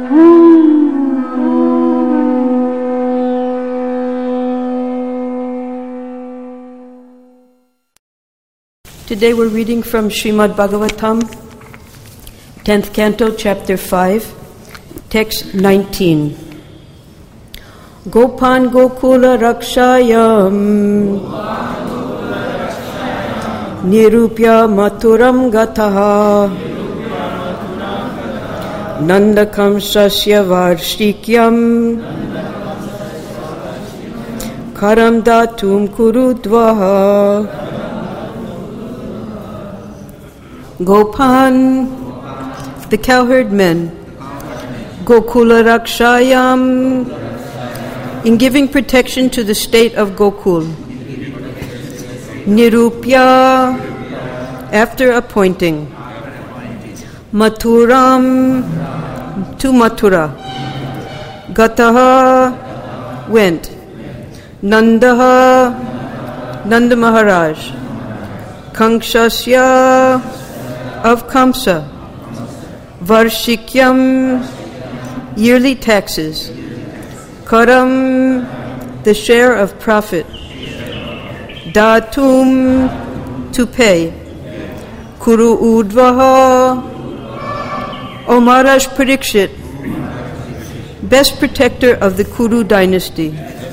Today we're reading from Srimad Bhagavatam, 10th Canto, Chapter 5, Text 19. Gopan Gokula Rakshayam Nirupya Maturam Gataha Nandakam Sasya Varshikyam Karam Datum Kurudvaha. Gopan, the cowherd men, Gokula Rakshayam, in giving protection to the state of Gokul. Nirupya, after appointing. Maturam, to Mathura. Gataha, went. Nandaha, Nanda Maharaj. Kankshasya, of Kamsa. Varshikyam, yearly taxes. Karam, the share of profit. Datum, to pay. Kuru Udvaha, O Maharaj Parikshit, best protector of the Kuru dynasty.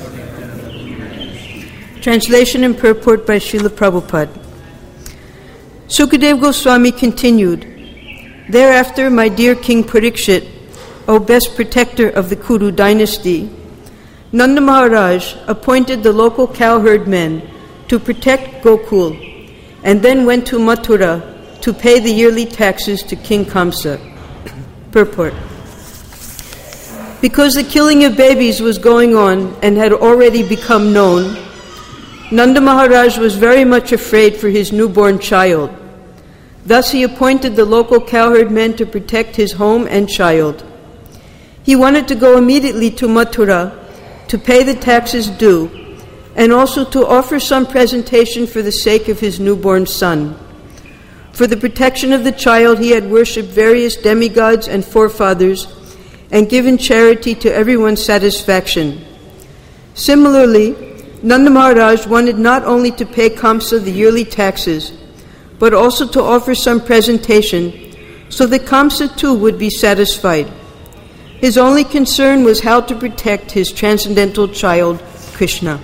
Translation and purport by Srila Prabhupada. Sukadeva Goswami continued, Thereafter, my dear King Parikshit, O best protector of the Kuru dynasty, Nanda Maharaj appointed the local cowherd men to protect Gokul, and then went to Mathura to pay the yearly taxes to King Kamsa. Purport. Because the killing of babies was going on and had already become known, Nanda Maharaj was very much afraid for his newborn child. Thus he appointed the local cowherd men to protect his home and child. He wanted to go immediately to Mathura to pay the taxes due, and also to offer some presentation for the sake of his newborn son. For the protection of the child, he had worshipped various demigods and forefathers, and given charity to everyone's satisfaction. Similarly, Nanda Maharaj wanted not only to pay Kamsa the yearly taxes, but also to offer some presentation, so that Kamsa too would be satisfied. His only concern was how to protect his transcendental child, Krishna.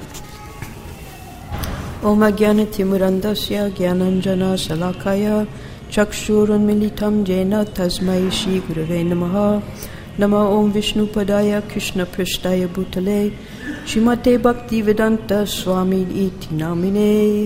Om Ajnana Timurandasya Gyananjana Salakaya Chakshurun Militam Jena Tasmai Shri Gurave Namaha Nama Om Vishnu Padaya Krishna Prishtaya Bhutale Shrimate Bhaktivedanta Swami Iti Namine.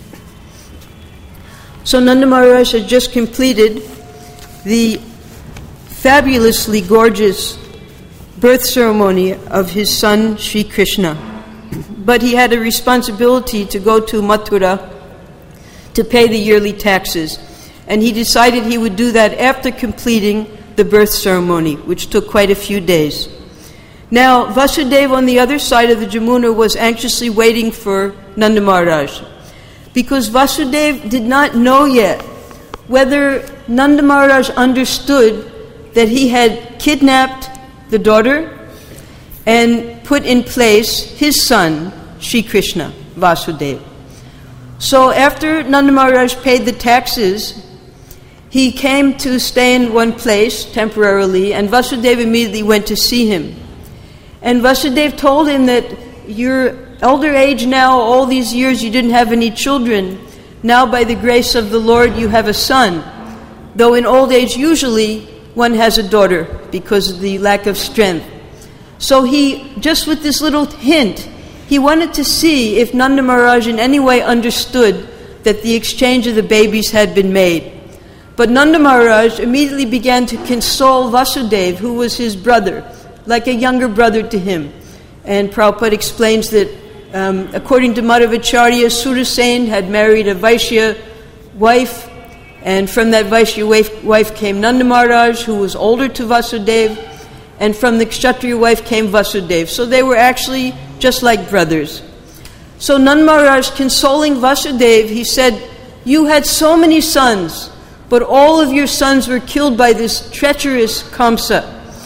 So Nanda Maharaj had just completed the fabulously gorgeous birth ceremony of his son Sri Krishna. But he had a responsibility to go to Mathura to pay the yearly taxes. And he decided he would do that after completing the birth ceremony, which took quite a few days. Now, Vasudeva on the other side of the Jamuna was anxiously waiting for Nanda Maharaj, because Vasudeva did not know yet whether Nanda Maharaj understood that he had kidnapped the daughter and put in place his son, Sri Krishna, Vasudeva. So after Nanda Maharaj paid the taxes, he came to stay in one place temporarily, and Vasudeva immediately went to see him. And Vasudeva told him that your elder age now, all these years you didn't have any children. Now by the grace of the Lord you have a son. Though in old age usually one has a daughter because of the lack of strength. So he, just with this little hint, he wanted to see if Nanda Maharaj in any way understood that the exchange of the babies had been made. But Nanda Maharaj immediately began to console Vasudeva, who was his brother, like a younger brother to him. And Prabhupada explains that according to Madhavacharya, Surasen had married a Vaishya wife, and from that Vaishya wife came Nanda Maharaj, who was older to Vasudeva, and from the Kshatriya wife came Vasudeva. So they were actually just like brothers. So Nanda Maharaj, consoling Vasudeva, he said, "You had so many sons, but all of your sons were killed by this treacherous Kamsa.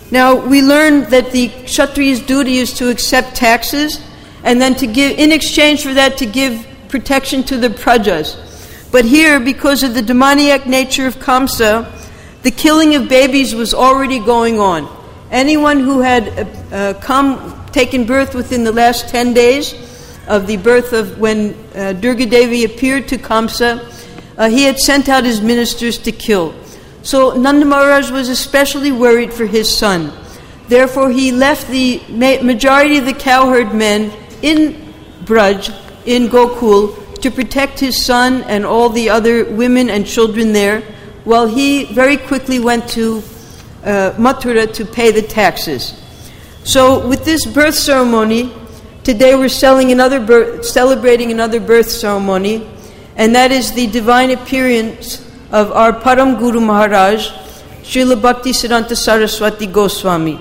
Now, we learned that the Kshatriya's duty is to accept taxes and then to give, in exchange for that, to give protection to the prajas. But here, because of the demoniac nature of Kamsa, the killing of babies was already going on. Anyone who had taken birth within the last 10 days of the birth of when Durga Devi appeared to Kamsa, he had sent out his ministers to kill. So Nanda Maharaj was especially worried for his son. Therefore, he left the majority of the cowherd men in Braj, in Gokul, to protect his son and all the other women and children there, while he very quickly went to Mathura to pay the taxes. So with this birth ceremony, today we're celebrating another birth ceremony, and that is the divine appearance of our Param Guru Maharaj, Srila Bhaktisiddhanta Saraswati Goswami.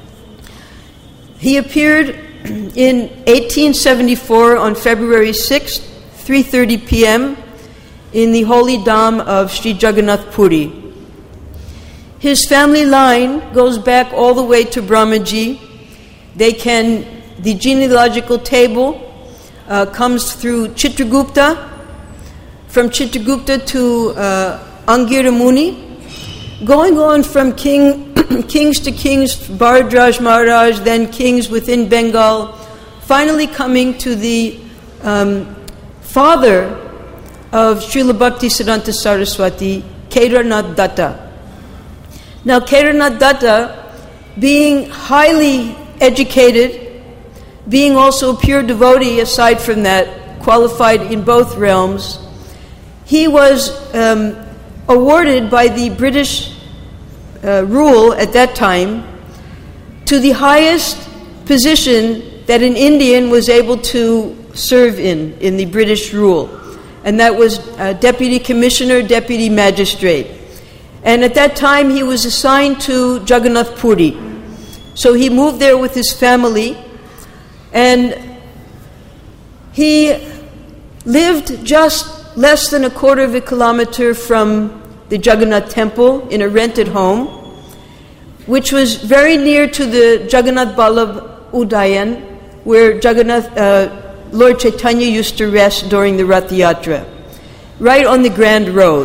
He appeared in 1874 on February 6th, 3:30 p.m. in the holy dham of Sri Jagannath Puri. His family line goes back all the way to Brahmaji. The genealogical table comes through Chitragupta, from Chitragupta to Angira Muni, going on from kings to kings, Bharadraj Maharaj, then kings within Bengal, finally coming to the father of Srila Bhaktisiddhanta Saraswati, Kedarnath Datta. Now, Kedarnath Datta, being highly educated, being also a pure devotee aside from that, qualified in both realms, he was awarded by the British rule at that time to the highest position that an Indian was able to serve in the British rule. And that was Deputy Commissioner, Deputy Magistrate. And at that time he was assigned to Jagannath Puri. So he moved there with his family, and he lived just less than a quarter of a kilometer from the Jagannath temple in a rented home, which was very near to the Jagannath Ballabh Udayan, where Lord Chaitanya used to rest during the Rath Yatra, right on the Grand Road.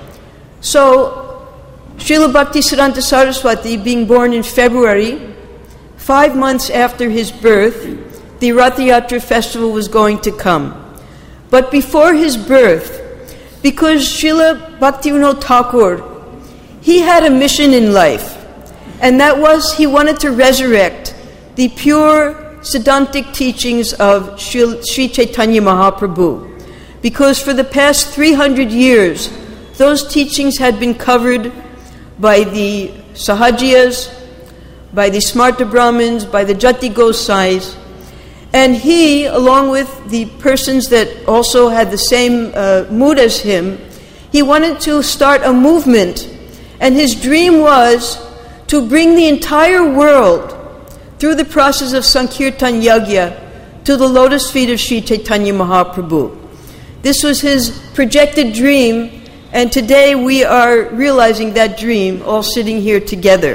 So, Srila Bhaktisiddhanta Saraswati, being born in February, 5 months after his birth, the Rath Yatra festival was going to come. But before his birth, because Srila Bhaktivinoda Thakur, he had a mission in life, and that was he wanted to resurrect the pure Siddhantic teachings of Sri Chaitanya Mahaprabhu. Because for the past 300 years, those teachings had been covered by the Sahajiyas, by the Smarta Brahmins, by the Jati Gosais, and he, along with the persons that also had the same mood as him, he wanted to start a movement, and his dream was to bring the entire world through the process of Sankirtan Yagya to the lotus feet of Sri Chaitanya Mahaprabhu. This was his projected dream, and today we are realizing that dream, all sitting here together.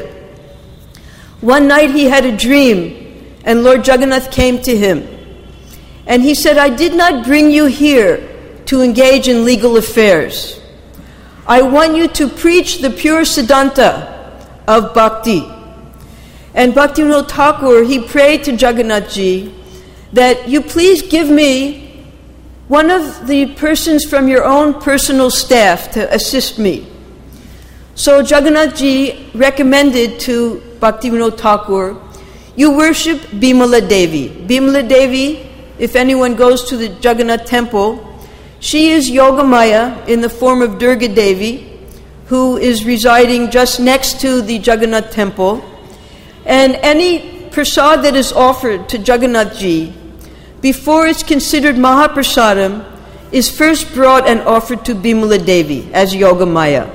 One night he had a dream, and Lord Jagannath came to him. And he said, I did not bring you here to engage in legal affairs. I want you to preach the pure Siddhanta of Bhakti. And Bhaktivinoda Thakur, he prayed to Jagannath Ji that you please give me one of the persons from your own personal staff to assist me. So Jagannath Ji recommended to Bhaktivinoda Thakur, you worship Bimala Devi. Bimala Devi, if anyone goes to the Jagannath temple, she is Yogamaya in the form of Durga Devi, who is residing just next to the Jagannath temple. And any prasad that is offered to Jagannath Ji, before it's considered Mahaprasadam, is first brought and offered to Bimala Devi as Yogamaya.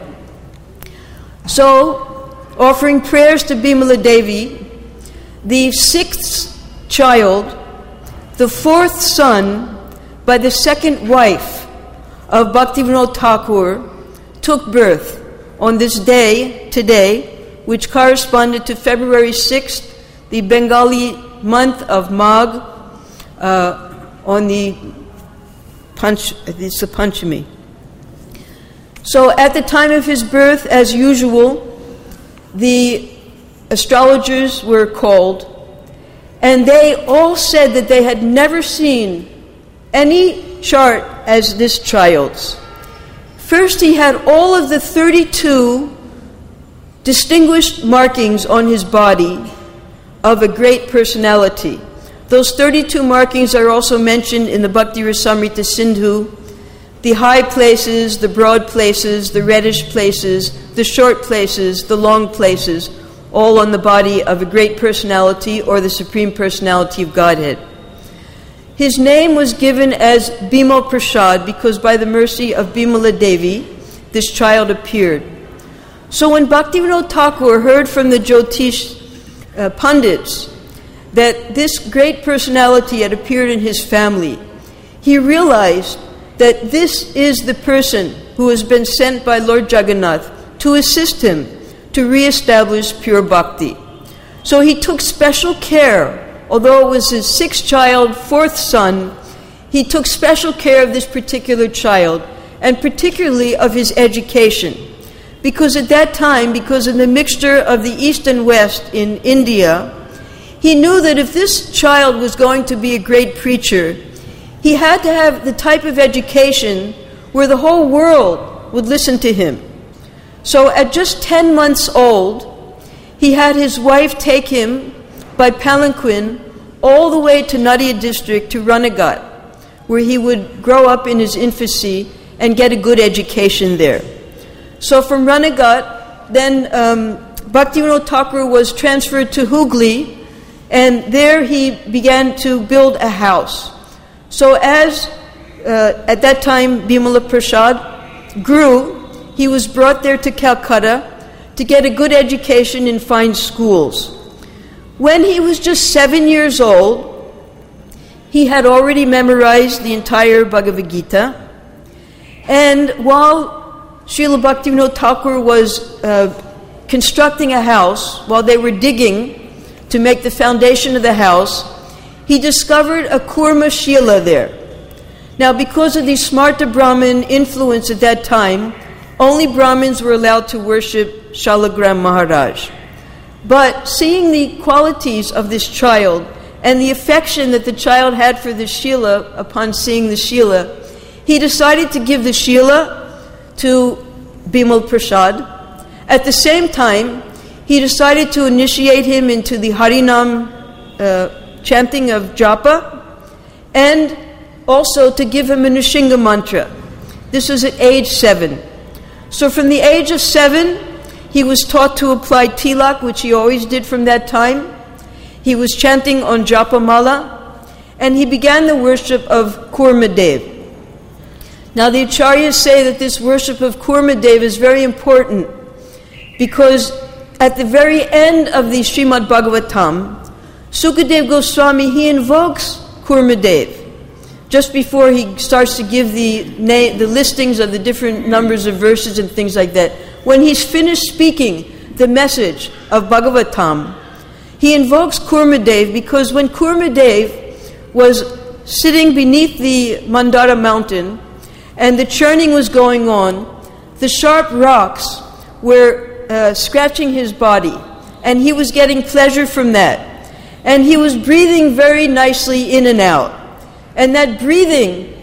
So, offering prayers to Bimala Devi, the 6th child, the 4th son, by the 2nd wife of Bhaktivinoda Thakur, took birth on this day, today, which corresponded to February 6th, the Bengali month of Magh, on the Panchami. So at the time of his birth, as usual, the astrologers were called, and they all said that they had never seen any chart as this child's. First, he had all of the 32 distinguished markings on his body of a great personality. Those 32 markings are also mentioned in the Bhakti Rasamrita Sindhu: the high places, the broad places, the reddish places, the short places, the long places, all on the body of a great personality or the Supreme Personality of Godhead. His name was given as Bimal Prasad because by the mercy of Bimala Devi, this child appeared. So when Bhaktivinoda Thakur heard from the Jyotish Pandits that this great personality had appeared in his family, he realized that this is the person who has been sent by Lord Jagannath to assist him to reestablish pure bhakti. So he took special care. Although it was his sixth child, fourth son, he took special care of this particular child, and particularly of his education. Because at that time, because of the mixture of the East and West in India, he knew that if this child was going to be a great preacher, he had to have the type of education where the whole world would listen to him. So at just 10 months old, he had his wife take him by palanquin all the way to Nadia district to Ranagat, where he would grow up in his infancy and get a good education there. So from Ranagat, then Bhaktivinoda Thakur was transferred to Hooghly, and there he began to build a house. So as at that time Bimala Prasad grew, he was brought there to Calcutta to get a good education in fine schools. When he was just 7 years old, he had already memorized the entire Bhagavad Gita. And while Srila Bhaktivinoda Thakur was constructing a house, while they were digging to make the foundation of the house, he discovered a Kurma Shila there. Now, because of the Smarta Brahmin influence at that time, only Brahmins were allowed to worship Shalagram Maharaj. But seeing the qualities of this child and the affection that the child had for the Shila upon seeing the Shila, he decided to give the Shila to Bimal Prasad. At the same time, he decided to initiate him into the Harinam chanting of Japa, and also to give him a Nrsinga mantra. This was at age 7. So from the age of 7, he was taught to apply tilak, which he always did from that time. He was chanting on Japamala, and he began the worship of Kurmadev. Now the Acharyas say that this worship of Kurmadev is very important because at the very end of the Srimad Bhagavatam, Sukadev Goswami, he invokes Kurmadev just before he starts to give the listings of the different numbers of verses and things like that. When he's finished speaking the message of Bhagavatam, he invokes Kurmadev because when Kurmadev was sitting beneath the Mandara mountain and the churning was going on, the sharp rocks were scratching his body, and he was getting pleasure from that. And he was breathing very nicely in and out. And that breathing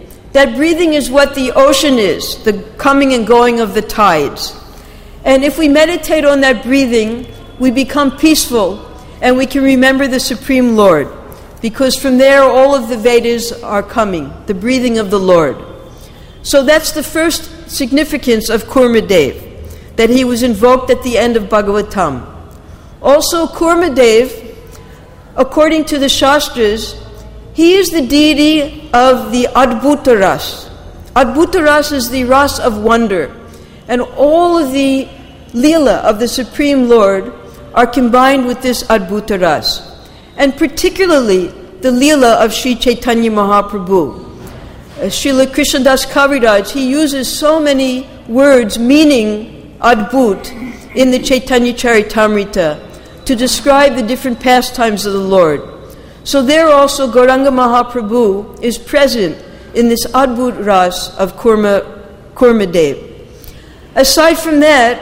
is what the ocean is, the coming and going of the tides. And if we meditate on that breathing, we become peaceful and we can remember the Supreme Lord, because from there all of the Vedas are coming, the breathing of the Lord. So that's the first significance of Kurmadev, that he was invoked at the end of Bhagavatam. Also, Kurmadev, according to the Shastras, he is the deity of the Adbhuta Ras. Adbhuta Ras is the Ras of wonder. And all of the Leela of the Supreme Lord are combined with this Adbhuta Ras. And particularly the Leela of Sri Chaitanya Mahaprabhu. Srila Krishnadas Kaviraj, he uses so many words meaning Adbhut, in the Chaitanya Charitamrita to describe the different pastimes of the Lord. So there also Gauranga Mahaprabhu is present in this Adbhut Ras of Kurma Dev. Aside from that,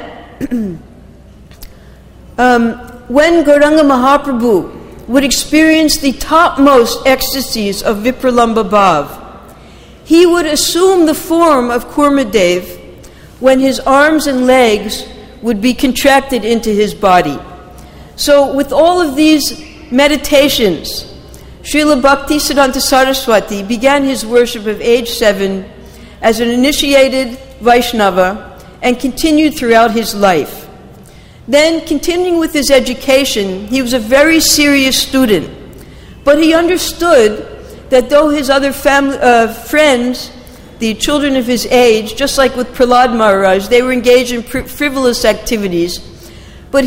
when Gauranga Mahaprabhu would experience the topmost ecstasies of Vipralambha Bhav, he would assume the form of Kurma Dev when his arms and legs would be contracted into his body. So with all of these meditations, Srila Bhaktisiddhanta Saraswati began his worship of age 7 as an initiated Vaishnava and continued throughout his life. Then, continuing with his education, he was a very serious student, but he understood that though his other friends, the children of his age, just like with Prahlad Maharaj, they were engaged in frivolous activities, but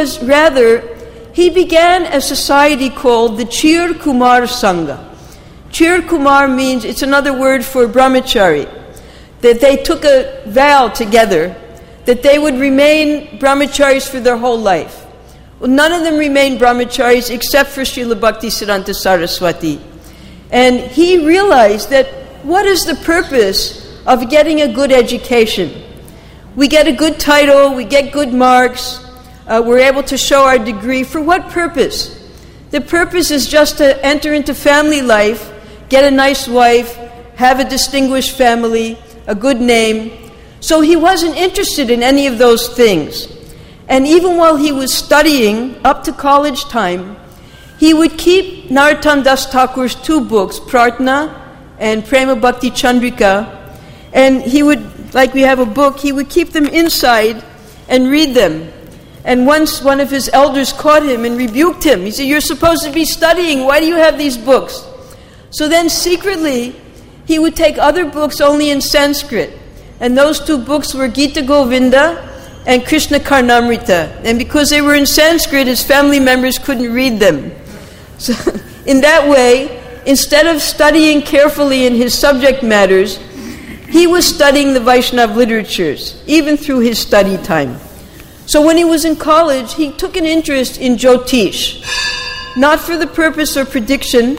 he began a society called the Chir Kumar Sangha. Chir Kumar means, it's another word for brahmachari, that they took a vow together that they would remain brahmacharis for their whole life. Well, none of them remained brahmacharis except for Srila Bhaktisiddhanta Saraswati. And he realized that what is the purpose of getting a good education? We get a good title, we get good marks, we're able to show our degree. For what purpose? The purpose is just to enter into family life, get a nice wife, have a distinguished family, a good name. So he wasn't interested in any of those things. And even while he was studying up to college time, he would keep Narottam Das Thakur's 2 books, Prarthana and Prema Bhakti Chandrika, and he would, like we have a book, he would keep them inside and read them. And once one of his elders caught him and rebuked him. He said, "You're supposed to be studying. Why do you have these books?" So then secretly, he would take other books only in Sanskrit. And those 2 books were Gita Govinda and Krishna Karnamrita. And because they were in Sanskrit, his family members couldn't read them. So in that way, instead of studying carefully in his subject matters, he was studying the Vaishnava literatures, even through his study time. So when he was in college, he took an interest in Jyotish, not for the purpose of prediction,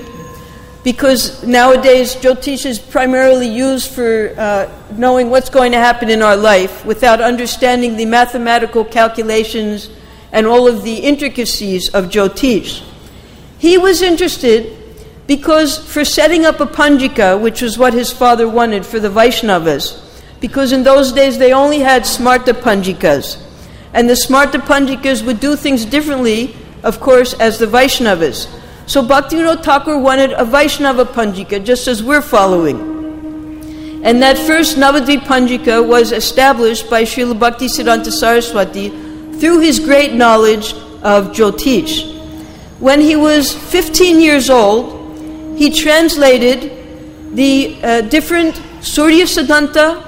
because nowadays Jyotish is primarily used for knowing what's going to happen in our life without understanding the mathematical calculations and all of the intricacies of Jyotish. He was interested because for setting up a Panjika, which was what his father wanted for the Vaishnavas, because in those days they only had Smarta Panjikas, and the Smarta Panjikas would do things differently, of course, as the Vaishnavas. So Bhaktivinoda Thakur wanted a Vaishnava Panjika, just as we're following. And that first Navadvip Panjika was established by Srila Bhaktisiddhanta Saraswati through his great knowledge of Jyotish. When he was 15 years old, he translated the different Surya Siddhanta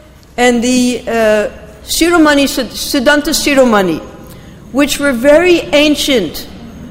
and the Shiromani, Siddhanta Shiromani, which were very ancient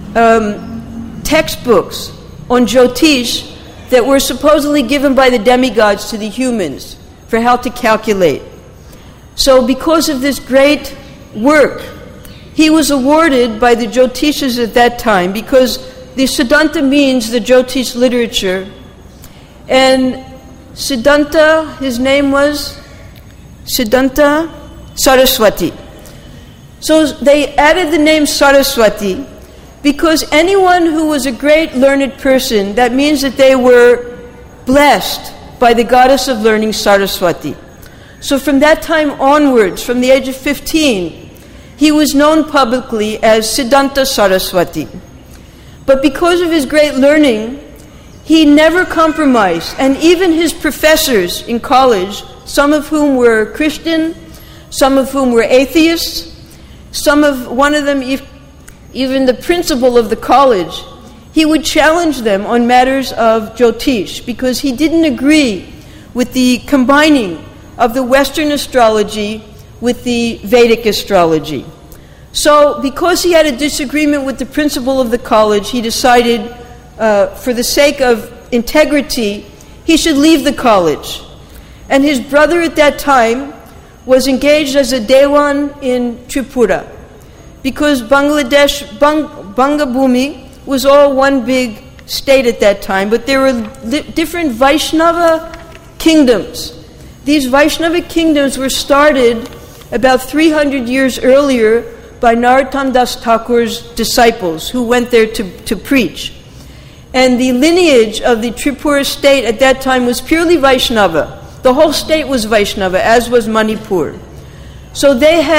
textbooks on Jyotish that were supposedly given by the demigods to the humans for how to calculate. So because of this great work, he was awarded by the Jyotishas at that time, because the Siddhanta means the Jyotish literature. And Siddhanta, his name was Siddhanta Saraswati. So they added the name Saraswati because anyone who was a great learned person, that means that they were blessed by the goddess of learning, Saraswati. So from that time onwards, from the age of 15, he was known publicly as Siddhanta Saraswati. But because of his great learning, he never compromised. And even his professors in college, some of whom were Christian, some of whom were atheists, one of them, even the principal of the college, he would challenge them on matters of Jyotish because he didn't agree with the combining of the Western astrology with the Vedic astrology. So because he had a disagreement with the principal of the college, he decided, for the sake of integrity, he should leave the college. And his brother at that time was engaged as a Dewan in Tripura, because Bangladesh, Bangabhumi was all one big state at that time, but there were different Vaishnava kingdoms. These Vaishnava kingdoms were started about 300 years earlier by Narottam Das Thakur's disciples who went there to preach. And the lineage of the Tripura state at that time was purely Vaishnava. The whole state was Vaishnava, as was Manipur. So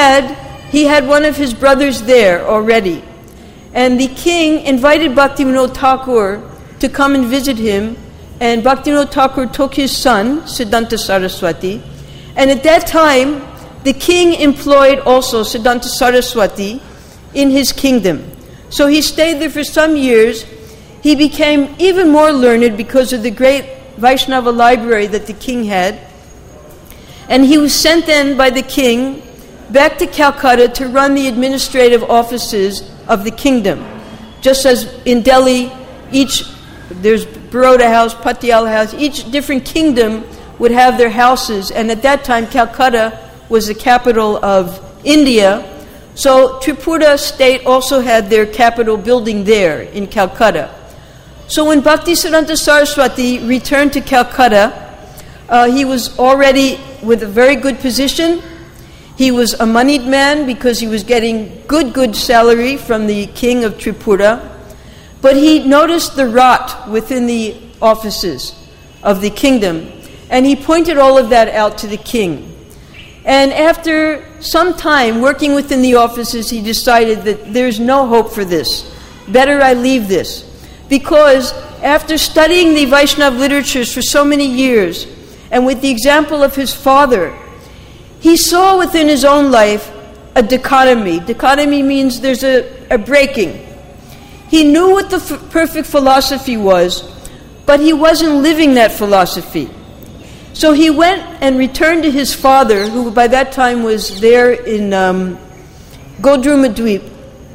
he had one of his brothers there already. And the king invited Bhaktivinoda Thakur to come and visit him, and Bhaktivinoda Thakur took his son, Siddhanta Saraswati, and at that time, the king employed also Siddhanta Saraswati in his kingdom. So he stayed there for some years. He became even more learned because of the great Vaishnava library that the king had. And he was sent then by the king back to Calcutta to run the administrative offices of the kingdom. Just as in Delhi, there's Baroda House, Patiala House, each different kingdom would have their houses. And at that time, Calcutta was the capital of India. So Tripura state also had their capital building there in Calcutta. So when Bhaktisiddhanta Saraswati returned to Calcutta, he was already with a very good position. He was a moneyed man because he was getting good salary from the king of Tripura. But he noticed the rot within the offices of the kingdom, and he pointed all of that out to the king. And after some time working within the offices, he decided that there's no hope for this. Better I leave this. Because after studying the Vaishnava literatures for so many years, and with the example of his father, he saw within his own life a dichotomy. Dichotomy means there's a breaking. He knew what the perfect philosophy was, but he wasn't living that philosophy. So he went and returned to his father, who by that time was there in Godrumadweep,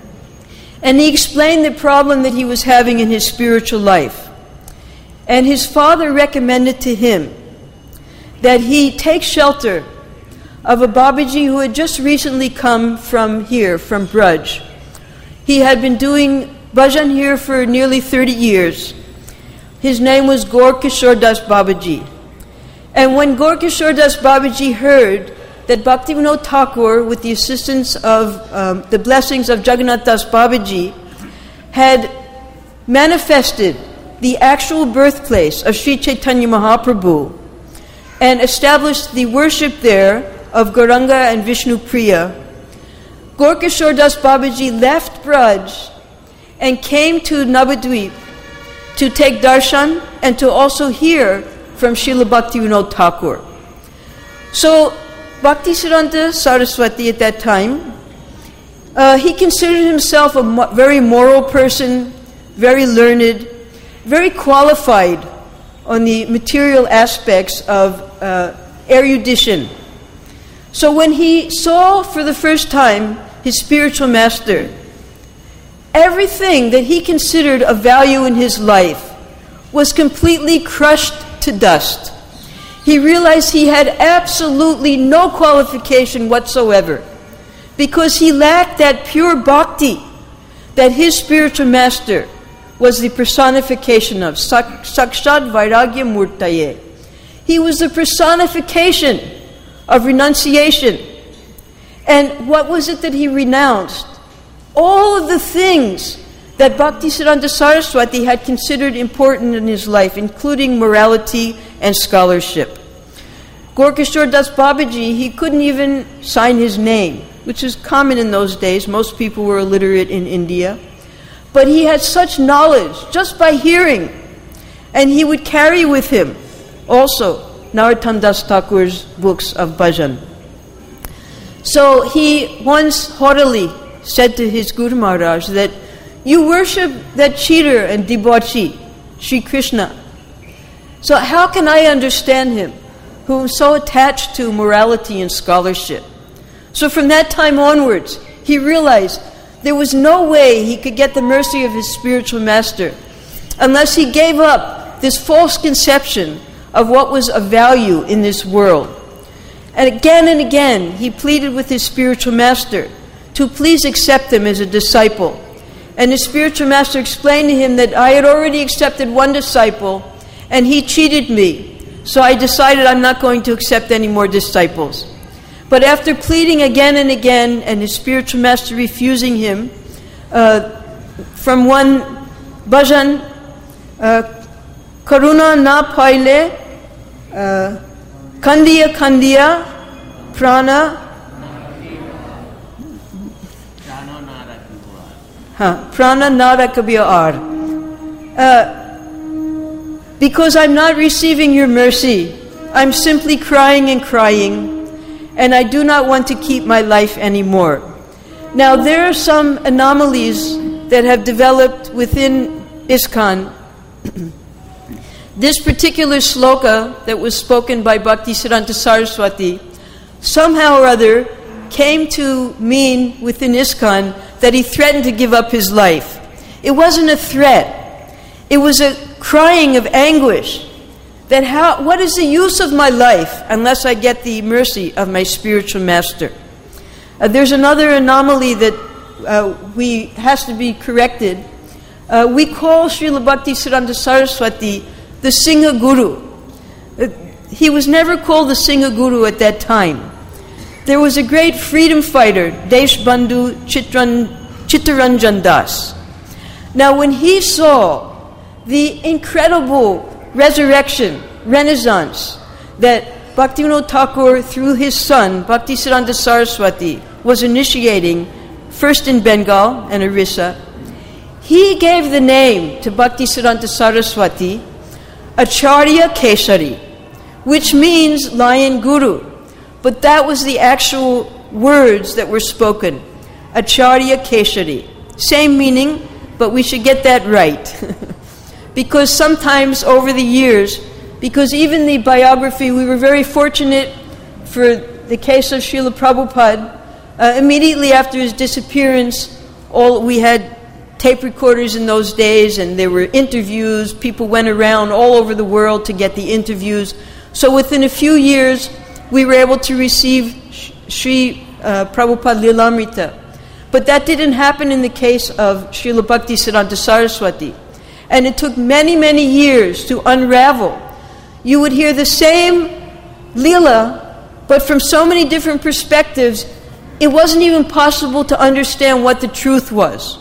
and he explained the problem that he was having in his spiritual life. And his father recommended to him that he take shelter of a Babaji who had just recently come from here, from Braj. He had been doing bhajan here for nearly 30 years. His name was Gaur Kishore Das Babaji. And when Gaur Kishore Das Babaji heard that Bhaktivinoda Thakur, with the assistance of the blessings of Jagannath Das Babaji, had manifested the actual birthplace of Sri Chaitanya Mahaprabhu and established the worship there of Gauranga and Vishnu Priya, Gaur Kishore Das Babaji left Braj and came to Navadvip to take darshan and to also hear from Srila Bhaktivinoda Thakur. So Bhaktisiddhanta Saraswati at that time, he considered himself a very moral person, very learned, very qualified on the material aspects of erudition. So when he saw for the first time his spiritual master, everything that he considered of value in his life was completely crushed to dust. He realized he had absolutely no qualification whatsoever because he lacked that pure bhakti that his spiritual master was the personification of, Sakshat Vairagya Murtaye. He was the personification of renunciation. And what was it that he renounced? All of the things that Bhaktisiddhanta Saraswati had considered important in his life, including morality and scholarship. Gaur Kishore Das Babaji, he couldn't even sign his name, which is common in those days. Most people were illiterate in India. But he had such knowledge just by hearing. And he would carry with him also Narottam Das Thakur's books of bhajan. So he once haughtily said to his Guru Maharaj that you worship that cheater and debauchee, Sri Krishna. So how can I understand him, who is so attached to morality and scholarship? So from that time onwards, he realized there was no way he could get the mercy of his spiritual master unless he gave up this false conception of what was of value in this world. And again, he pleaded with his spiritual master to please accept him as a disciple. And his spiritual master explained to him that I had already accepted one disciple, and he cheated me. So I decided I'm not going to accept any more disciples. But after pleading again and again, and his spiritual master refusing him, from one bhajan, Karuna na paile, Kandiya Kandiya, Prana Nara Kabir. Because I'm not receiving your mercy, I'm simply crying and crying, and I do not want to keep my life anymore. Now, there are some anomalies that have developed within ISKCON. This particular sloka that was spoken by Bhaktisiddhanta Saraswati somehow or other came to mean within ISKCON that he threatened to give up his life. It wasn't a threat. It was a crying of anguish that what is the use of my life unless I get the mercy of my spiritual master? There's another anomaly that has to be corrected. We call Srila Bhaktisiddhanta Saraswati the Singha Guru. He was never called the Singha Guru at that time. There was a great freedom fighter, Deshbandhu Chittaranjan Das. Now, when he saw the incredible resurrection, renaissance, that Bhaktivinoda Thakur, through his son, Bhaktisiddhanta Saraswati, was initiating, first in Bengal and Orissa, he gave the name to Bhaktisiddhanta Saraswati, Acharya Kesari, which means Lion Guru. But that was the actual words that were spoken. Acharya Kesari. Same meaning, but we should get that right. Because sometimes over the years, because even the biography, we were very fortunate for the case of Srila Prabhupada. Immediately after his disappearance, we had tape recorders in those days, and there were interviews. People went around all over the world to get the interviews. So within a few years, we were able to receive Sri Prabhupada Lilamrita. But that didn't happen in the case of Srila Bhaktisiddhanta Saraswati. And it took many, many years to unravel. You would hear the same Leela, but from so many different perspectives, it wasn't even possible to understand what the truth was.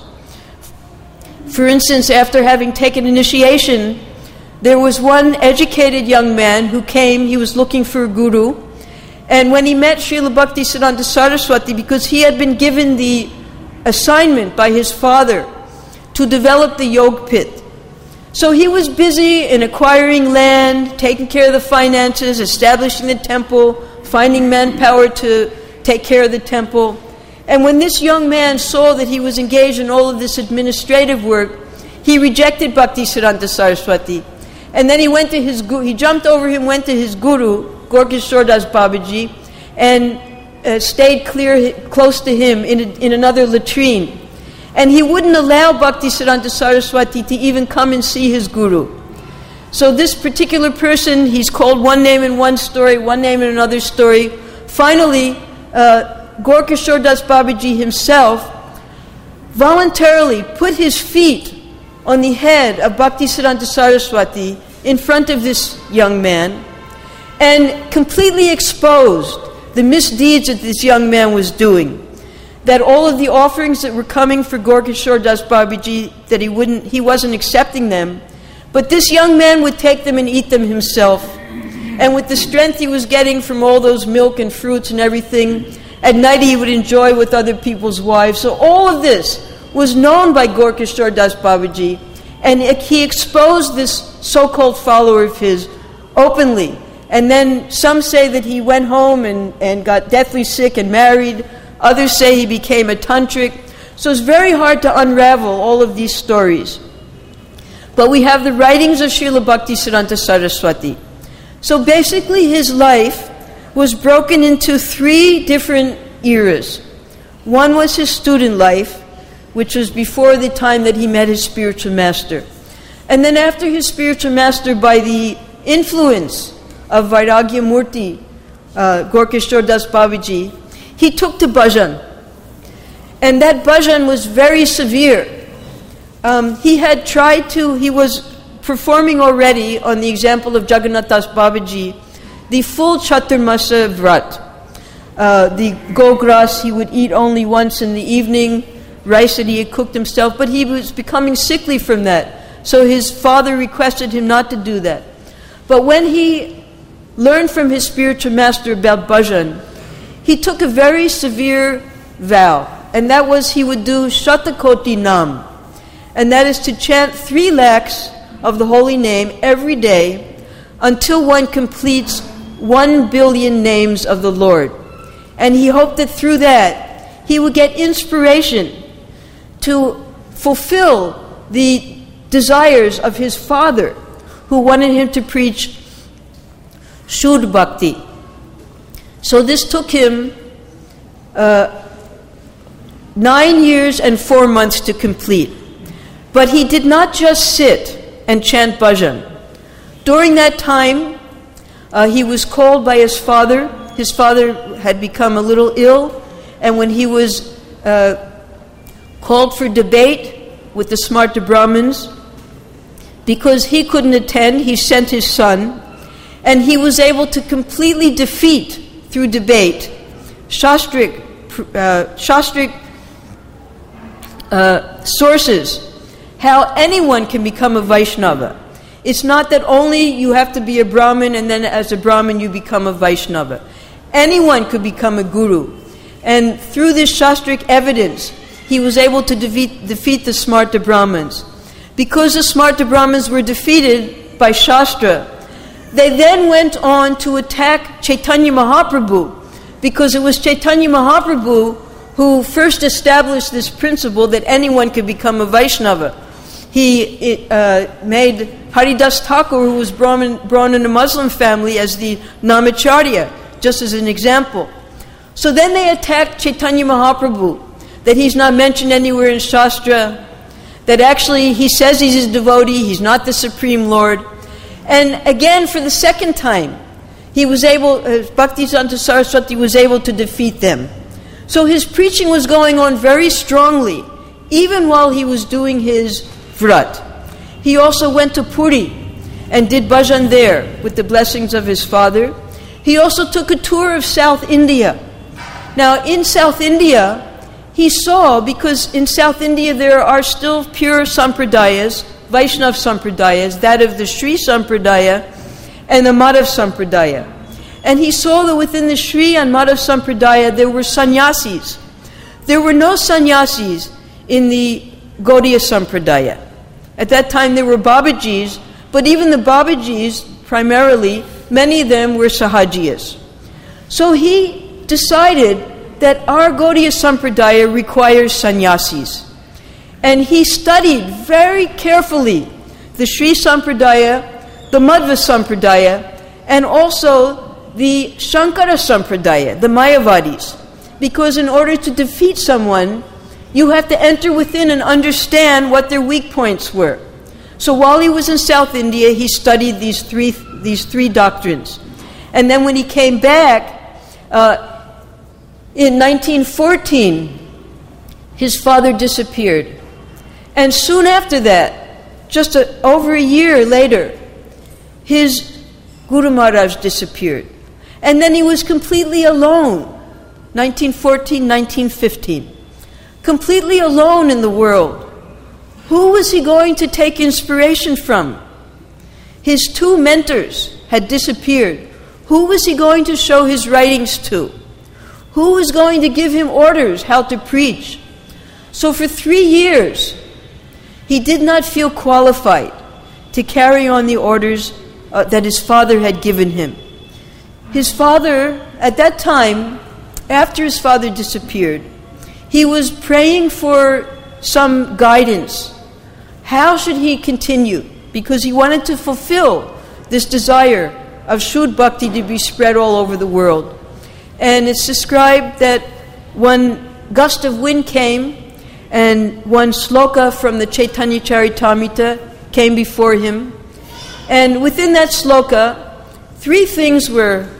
For instance, after having taken initiation, there was one educated young man who came. He was looking for a guru. And when he met Srila Bhaktisiddhanta Saraswati, because he had been given the assignment by his father to develop the Yog Pit. So he was busy in acquiring land, taking care of the finances, establishing the temple, finding manpower to take care of the temple. And when this young man saw that he was engaged in all of this administrative work, he rejected Bhaktisiddhanta Saraswati. And then he went to his guru, he jumped over him, went to his guru, Gorkishore Das Babaji, and stayed close to him in another latrine. And he wouldn't allow Bhaktisiddhanta Saraswati to even come and see his guru. So this particular person, he's called one name in one story, one name in another story. Finally, Gorkishore Das Babaji himself voluntarily put his feet on the head of Bhaktisiddhanta Saraswati in front of this young man and completely exposed the misdeeds that this young man was doing. That all of the offerings that were coming for Gorkishore Das Babaji, that he wasn't accepting them, but this young man would take them and eat them himself. And with the strength he was getting from all those milk and fruits and everything, at night he would enjoy with other people's wives. So all of this was known by Gorkishore Das Babaji, and he exposed this so-called follower of his openly. And then some say that he went home and got deathly sick and married. Others say he became a tantric. So it's very hard to unravel all of these stories. But we have the writings of Srila Bhaktisiddhanta Saraswati. So basically his life was broken into 3 different eras. One was his student life, which was before the time that he met his spiritual master. And then after his spiritual master, by the influence of Vairagya Murti, Gorkeshwar Das Babaji, he took to bhajan. And that bhajan was very severe. He was performing already, on the example of Jagannath Das Babaji, the full Chaturmasa Vrat. The gogras he would eat only once in the evening, rice that he had cooked himself, but he was becoming sickly from that. So his father requested him not to do that. But when he learned from his spiritual master about bhajan, he took a very severe vow, and that was he would do Shatakoti Nam, and that is to chant 3 lakhs of the holy name every day until one completes 1 billion names of the Lord. And he hoped that through that he would get inspiration to fulfill the desires of his father, who wanted him to preach Shuddha Bhakti. So this took him 9 years and 4 months to complete. But he did not just sit and chant bhajan. During that time, he was called by his father. His father had become a little ill, and when he was called for debate with the Smarta Brahmins, because he couldn't attend, he sent his son, and he was able to completely defeat, through debate, Shastric sources, how anyone can become a Vaishnava. It's not that only you have to be a Brahmin and then as a Brahmin you become a Vaishnava. Anyone could become a guru. And through this Shastric evidence, he was able to defeat the Smarta Brahmins. Because the Smarta Brahmins were defeated by Shastra, they then went on to attack Chaitanya Mahaprabhu, because it was Chaitanya Mahaprabhu who first established this principle that anyone could become a Vaishnava. He made Haridas Thakur, who was born in a Muslim family, as the Namacharya, just as an example. So then they attacked Chaitanya Mahaprabhu, that he's not mentioned anywhere in Shastra, that actually he says he's his devotee, he's not the Supreme Lord. And again, for the second time, he was able, Bhaktisiddhanta Saraswati was able to defeat them. So his preaching was going on very strongly, even while he was doing his vrat. He also went to Puri and did bhajan there with the blessings of his father. He also took a tour of South India. Now, in South India, he saw, because in South India there are still pure sampradayas, Vaishnav sampradayas, that of the Sri Sampradaya and the Madhav Sampradaya. And he saw that within the Sri and Madhav Sampradaya there were sannyasis. There were no sannyasis in the Gaudiya Sampradaya. At that time there were Babajis, but even the Babajis, primarily, many of them were Sahajiyas. So he decided that our Gaudiya Sampradaya requires sannyasis. And he studied very carefully the Sri Sampradaya, the Madhva Sampradaya, and also the Shankara Sampradaya, the Mayavadis. Because in order to defeat someone, you have to enter within and understand what their weak points were. So while he was in South India, he studied these three doctrines. And then when he came back, in 1914, his father disappeared. And soon after that, just over a year later, his Guru Maharaj disappeared. And then he was completely alone, 1914, 1915. Completely alone in the world. Who was he going to take inspiration from? His 2 mentors had disappeared. Who was he going to show his writings to? Who was going to give him orders how to preach? So for 3 years, he did not feel qualified to carry on the orders that his father had given him. His father, at that time, after his father disappeared, he was praying for some guidance. How should he continue? Because he wanted to fulfill this desire of Shuddha Bhakti to be spread all over the world. And it's described that one gust of wind came and one sloka from the Chaitanya Charitamrita came before him. And within that sloka, 3 things were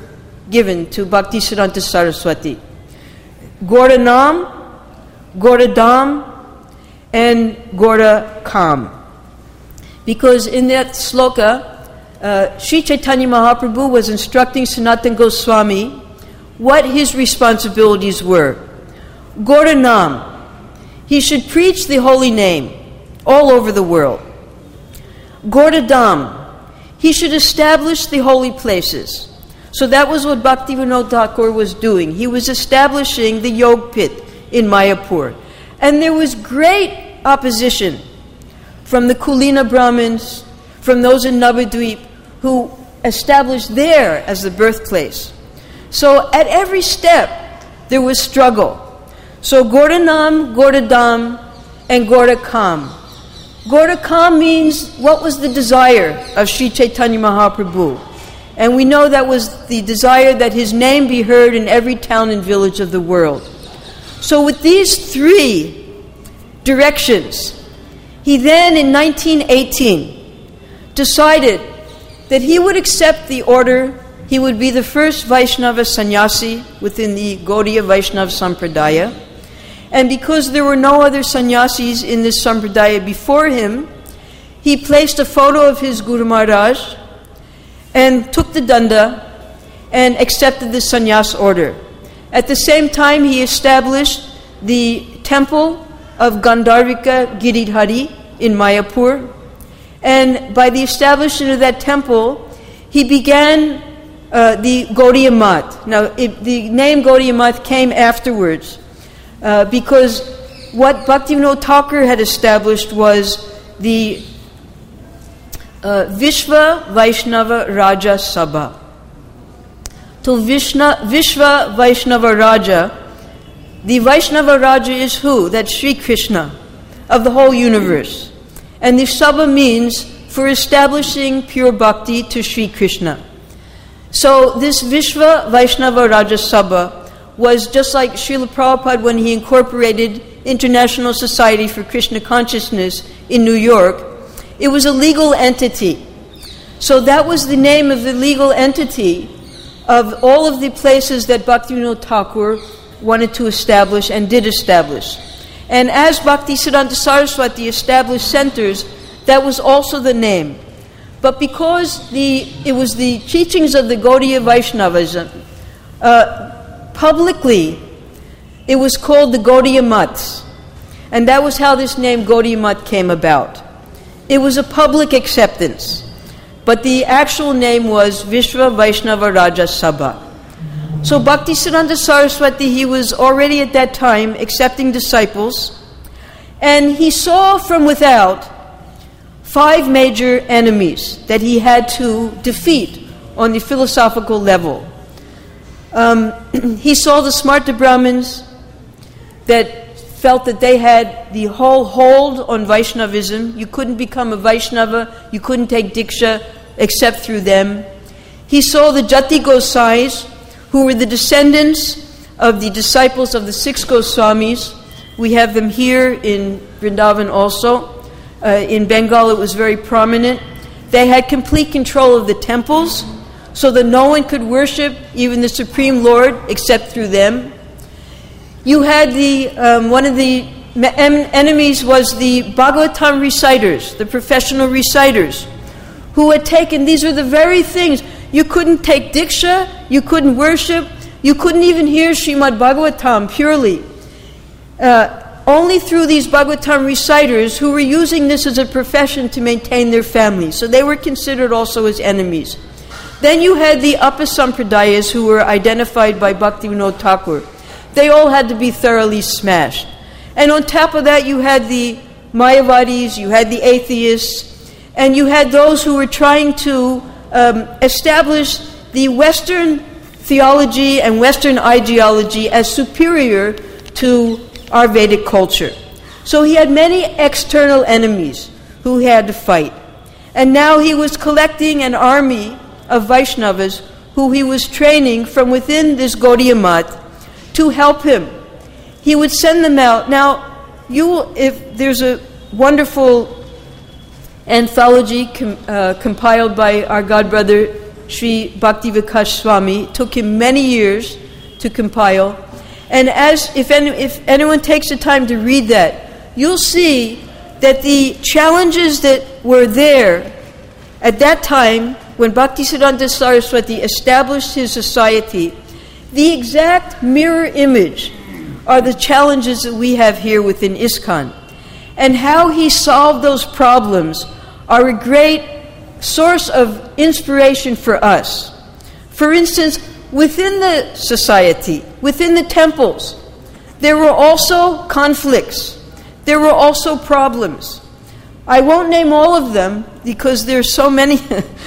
given to Bhaktisiddhanta Saraswati. Gaura Nam, Gaura Dham, and Gaura Kam. Because in that sloka, Sri Chaitanya Mahaprabhu was instructing Sanatana Goswami what his responsibilities were. Gaura Nam, he should preach the holy name all over the world. Gaura Dham, he should establish the holy places. So that was what Bhaktivinoda Thakur was doing. He was establishing the Yog Pit in Mayapur. And there was great opposition from the Kulina Brahmins, from those in Navadvip, who established there as the birthplace. So at every step, there was struggle. So Gaura Nam, Gaura Dham, and Gaura Kam. Gaura Kam means what was the desire of Sri Chaitanya Mahaprabhu. And we know that was the desire that his name be heard in every town and village of the world. So with these three directions, he then in 1918 decided that he would accept the order. He would be the first Vaishnava sannyasi within the Gaudiya Vaishnava Sampradaya. And because there were no other sannyasis in this Sampradaya before him, he placed a photo of his Guru Maharaj and took the danda and accepted the sannyas order. At the same time, he established the temple of Gandharvika Giridhari in Mayapur. And by the establishment of that temple, he began the Gaudiya Math. Now, the name Gaudiya Math came afterwards because what Bhaktivinoda Thakur had established was the Vishva Vaishnava Raja Sabha. To Vishva Vaishnava Raja, the Vaishnava Raja is who? That's Sri Krishna of the whole universe. And the Sabha means for establishing pure bhakti to Sri Krishna. So this Vishva Vaishnava Raja Sabha was just like Srila Prabhupada when he incorporated International Society for Krishna Consciousness in New York. It was a legal entity. So that was the name of the legal entity of all of the places that Bhaktivinoda Thakur wanted to establish and did establish. And as Bhaktisiddhanta Saraswati established centers, that was also the name. But because it was the teachings of the Gaudiya Vaishnavism, publicly it was called the Gaudiya Maths. And that was how this name Gaudiya Math came about. It was a public acceptance. But the actual name was Vishva Vaishnava Raja Sabha. So Bhaktisiddhanta Saraswati, he was already at that time accepting disciples, and he saw from without 5 major enemies that he had to defeat on the philosophical level. He saw the Smarta Brahmins that felt that they had the whole hold on Vaishnavism. You couldn't become a Vaishnava, you couldn't take Diksha except through them. He saw the Jati Gosais, who were the descendants of the disciples of the 6 Goswamis. We have them here in Vrindavan also. In Bengal it was very prominent. They had complete control of the temples, so that no one could worship even the Supreme Lord except through them. You had one of the enemies was the Bhagavatam reciters, the professional reciters, who had taken, these were the very things, you couldn't take Diksha, you couldn't worship, you couldn't even hear Srimad Bhagavatam purely. Only through these Bhagavatam reciters who were using this as a profession to maintain their families. So they were considered also as enemies. Then you had the Apasampradayas who were identified by Bhaktivinoda Thakur. They all had to be thoroughly smashed. And on top of that you had the Mayavadis, you had the atheists, and you had those who were trying to establish the Western theology and Western ideology as superior to our Vedic culture. So he had many external enemies who he had to fight. And now he was collecting an army of Vaishnavas who he was training from within this Gaudiya Math to help him. He would send them out. Now, if there's a wonderful anthology compiled by our godbrother Sri Bhakti Vikas Swami. It took him many years to compile. And if anyone takes the time to read that, you'll see that the challenges that were there at that time when Bhaktisiddhanta Saraswati established his society, the exact mirror image are the challenges that we have here within ISKCON. And how he solved those problems are a great source of inspiration for us. For instance, within the society, within the temples, there were also conflicts. There were also problems. I won't name all of them because there's so many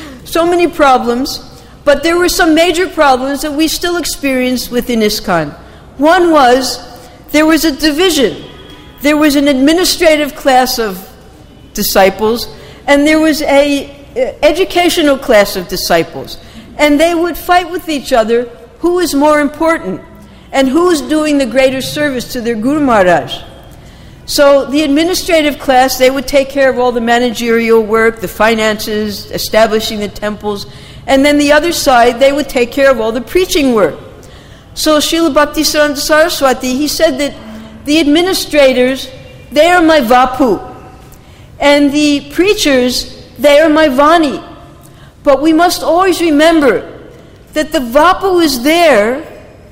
problems, but there were some major problems that we still experience within ISKCON. One was, there was a division. There was an administrative class of disciples, and there was an educational class of disciples. And they would fight with each other who is more important and who is doing the greater service to their Guru Maharaj. So the administrative class, they would take care of all the managerial work, the finances, establishing the temples, and then the other side, they would take care of all the preaching work. So Srila Bhaktisiddhanta Saraswati, he said that the administrators, they are my Vapu, and the preachers, they are my Vani. But we must always remember that the Vapu is there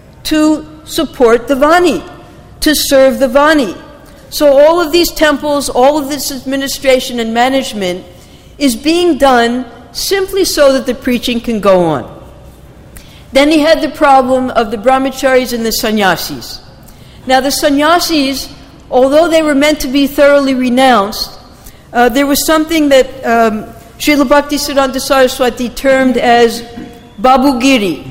to support the Vani, to serve the Vani. So all of these temples, all of this administration and management is being done simply so that the preaching can go on. Then he had the problem of the brahmacharis and the sannyasis. Now the sannyasis, although they were meant to be thoroughly renounced, there was something that Srila Bhaktisiddhanta Saraswati termed as Babugiri.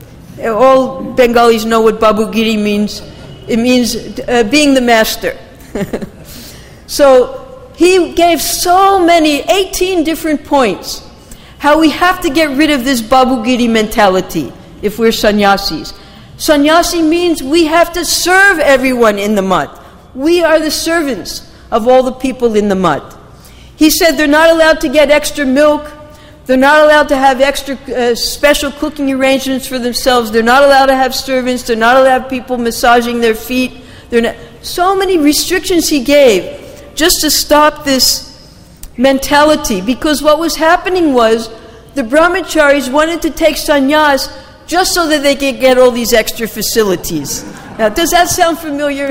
All Bengalis know what Babugiri means. It means being the master. So he gave so many, 18 different points, how we have to get rid of this Babugiri mentality if we're sannyasis. Sannyasi means we have to serve everyone in the mutt. We are the servants of all the people in the mutt. He said they're not allowed to get extra milk. They're not allowed to have extra special cooking arrangements for themselves. They're not allowed to have servants. They're not allowed to have people massaging their feet. So many restrictions he gave just to stop this mentality. Because what was happening was the brahmacharis wanted to take sannyas just so that they could get all these extra facilities. Now, does that sound familiar?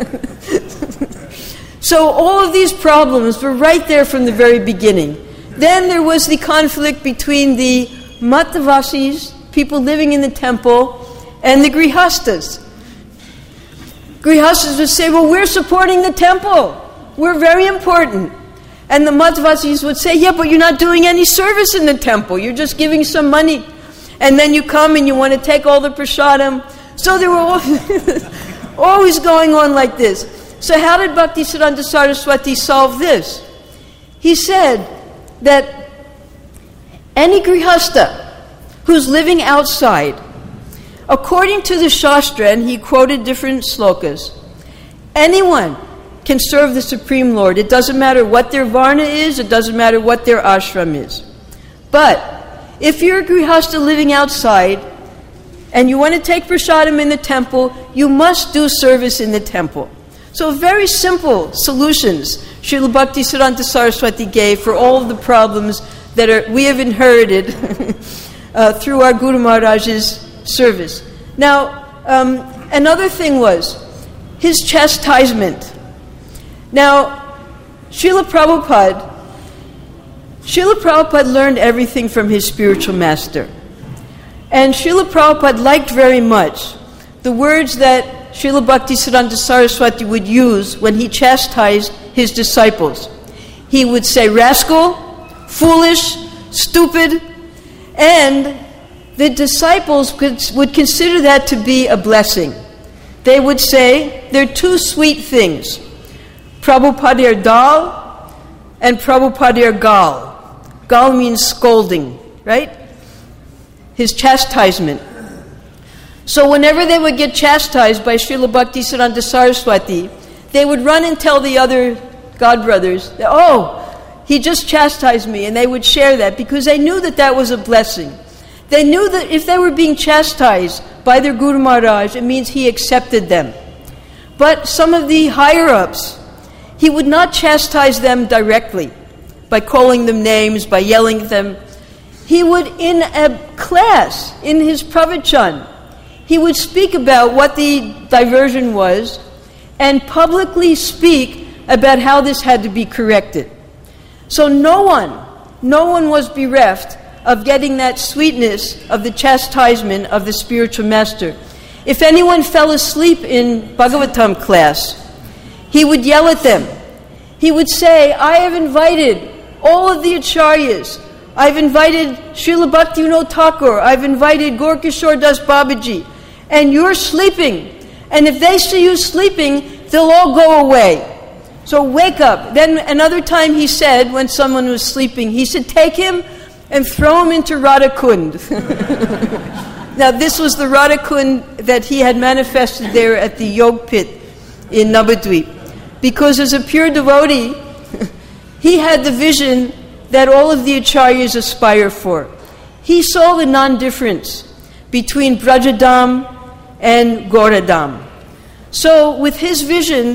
So all of these problems were right there from the very beginning. Then there was the conflict between the Mattavasis, people living in the temple, and the Grihastas. Grihastas would say, well, we're supporting the temple. We're very important. And the Mattavasis would say, yeah, but you're not doing any service in the temple. You're just giving some money. And then you come and you want to take all the prasadam. So they were always going on like this. So how did Bhaktisiddhanta Saraswati solve this? He said that any grihasta who's living outside, according to the Shastra, and he quoted different slokas, anyone can serve the Supreme Lord. It doesn't matter what their varna is, it doesn't matter what their ashram is. But if you're a grihasta living outside and you want to take prasadam in the temple, you must do service in the temple. So very simple solutions Srila Bhaktisiddhanta Saraswati gave for all of the problems that we have inherited through our Guru Maharaj's service. Now, another thing was his chastisement. Now, Srila Prabhupada learned everything from his spiritual master. And Srila Prabhupada liked very much the words that Srila Bhaktisiddhanta Saraswati would use when he chastised his disciples. He would say, rascal, foolish, stupid, and the disciples would consider that to be a blessing. They would say, there are two sweet things, Prabhupada dal and Prabhupada gal. Gal means scolding, right? His chastisement. So whenever they would get chastised by Srila Bhaktisiddhanta Saraswati, they would run and tell the other godbrothers, oh, he just chastised me, and they would share that because they knew that that was a blessing. They knew that if they were being chastised by their Guru Maharaj, it means he accepted them. But some of the higher-ups, he would not chastise them directly by calling them names, by yelling at them. He would, in a class, in his pravachan, he would speak about what the diversion was and publicly speak about how this had to be corrected. So no one was bereft of getting that sweetness of the chastisement of the spiritual master. If anyone fell asleep in Bhagavatam class, he would yell at them. He would say, I have invited all of the acharyas. I've invited Srila Bhaktivinoda Thakur. I've invited Gaurkishore Das Babaji. And you're sleeping. And if they see you sleeping, they'll all go away. So wake up. Then another time he said, when someone was sleeping, he said, take him and throw him into Radhakund. Now this was the Radhakund that he had manifested there at the Yog Pit in Navadvip. Because as a pure devotee, he had the vision that all of the acharyas aspire for. He saw the non-difference between Brajadam and Gauradam. So with his vision,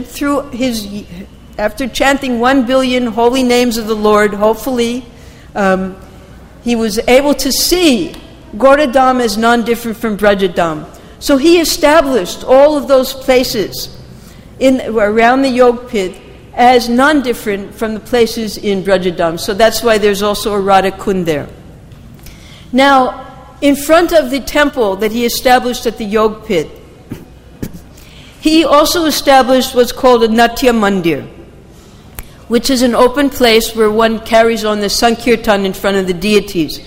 after chanting 1 billion holy names of the Lord, hopefully, he was able to see Gauradam as non-different from Brajadam. So he established all of those places around the Yog Pit as non-different from the places in Brajadam. So that's why there's also a Radhakund there. Now, in front of the temple that he established at the Yog Pit, he also established what's called a Natya Mandir, which is an open place where one carries on the Sankirtan in front of the deities.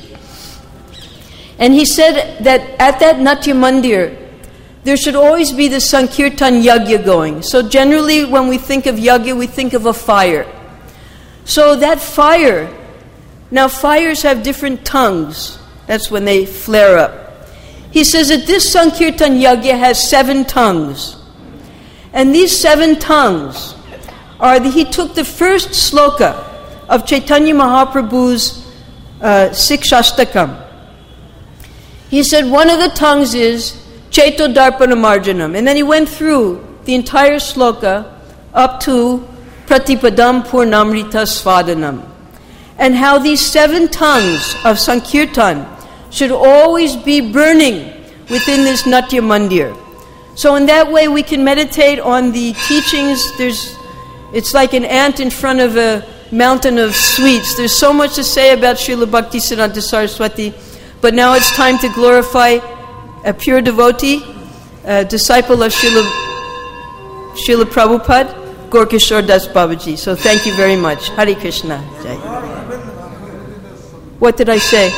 And he said that at that Natya Mandir, there should always be the Sankirtan Yagya going. So generally when we think of Yagya, we think of a fire. So that fire, now fires have different tongues. That's when they flare up. He says that this Sankirtan Yagya has 7 tongues. And these 7 tongues he took the first sloka of Chaitanya Mahaprabhu's Sikshastakam. He said one of the tongues is Chaito Darpana Marjanam. And then he went through the entire sloka up to Pratipadam Purnamrita Svadanam. And how these 7 tongues of Sankirtan should always be burning within this Natya Mandir. So in that way we can meditate on the teachings. It's like an ant in front of a mountain of sweets. There's so much to say about Srila Bhaktisiddhanta Saraswati, but now it's time to glorify a pure devotee, a disciple of Srila Prabhupada, Gaurkishore Das Babaji. So thank you very much. Hare Krishna. Jai. What did I say?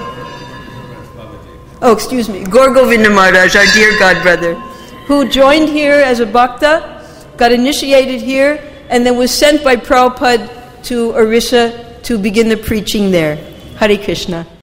Oh, excuse me. Gaur Govinda Maharaj, our dear God brother, who joined here as a bhakta, got initiated here, and then was sent by Prabhupada to Orissa to begin the preaching there. Hare Krishna.